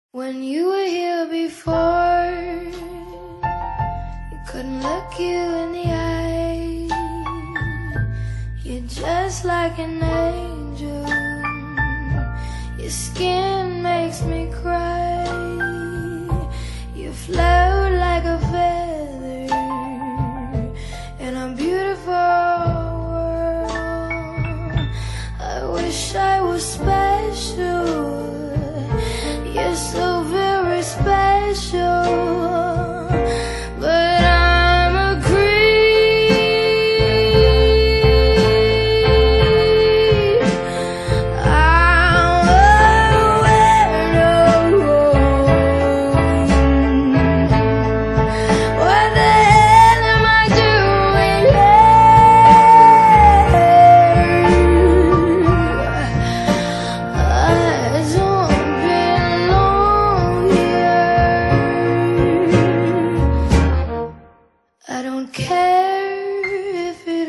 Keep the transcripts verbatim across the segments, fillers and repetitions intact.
When you were here before, you couldn't look you in the eye. You're just like an angel. Your skin makes me cry. You float like a feather in a beautiful world. I wish I was special. You're so very special, but I'm a creep. I'm a widow. What the hell am I doing here? I don't I don't care if it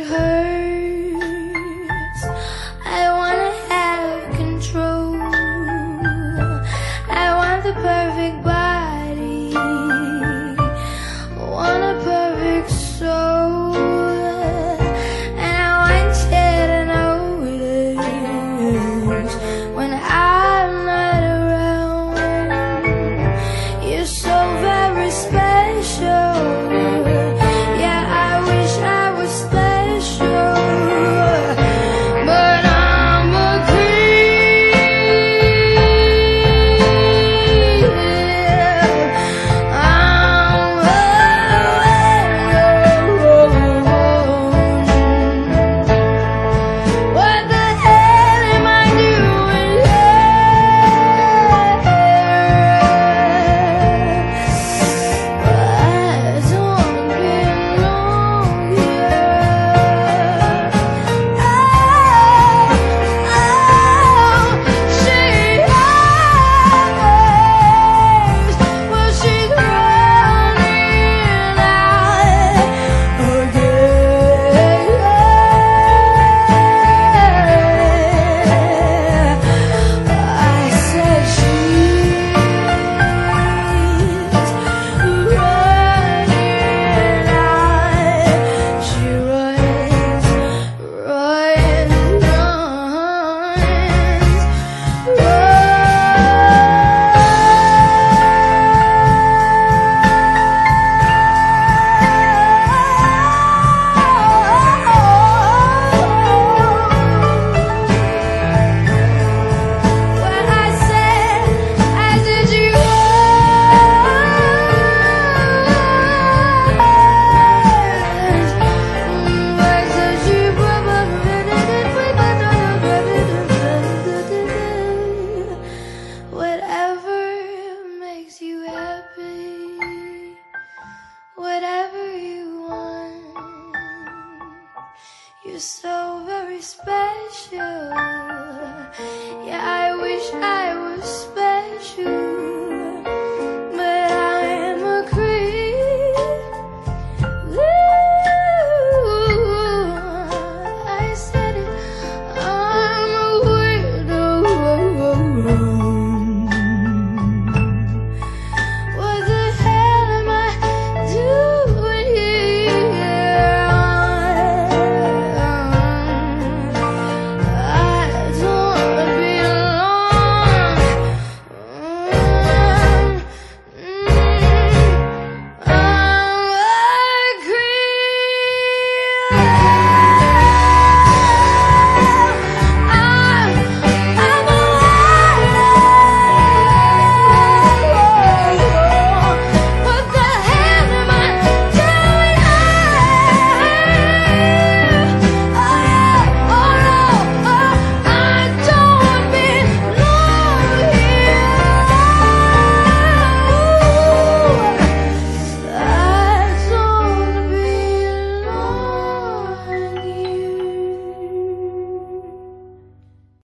hurts. I wanna have control. I want the perfect body, want a perfect soul, and I want you to notice when I'm not around. You're so very special. Whatever you want, you're so